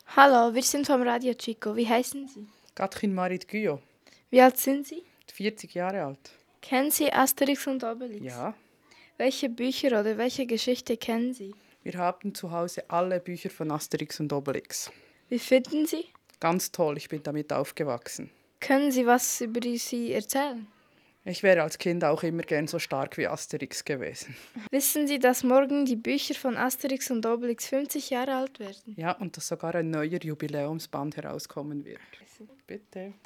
Hallo, wir sind vom Radio Chico. Wie heißen Sie? Katrin Marit Guyot, Wie alt sind Sie? 40 Jahre alt. Kennen Sie Asterix und Obelix? Ja, Welche Bücher oder welche Geschichte kennen Sie? wir haben zu Hause alle Bücher von Asterix und Obelix. Wie finden Sie? Ganz toll, ich bin damit aufgewachsen. Können Sie was über sie erzählen? Ich wäre als Kind auch immer gern so stark wie Asterix gewesen. Wissen Sie, dass morgen die Bücher von Asterix und Obelix 50 Jahre alt werden? Ja, und dass sogar ein neuer Jubiläumsband herauskommen wird. Bitte.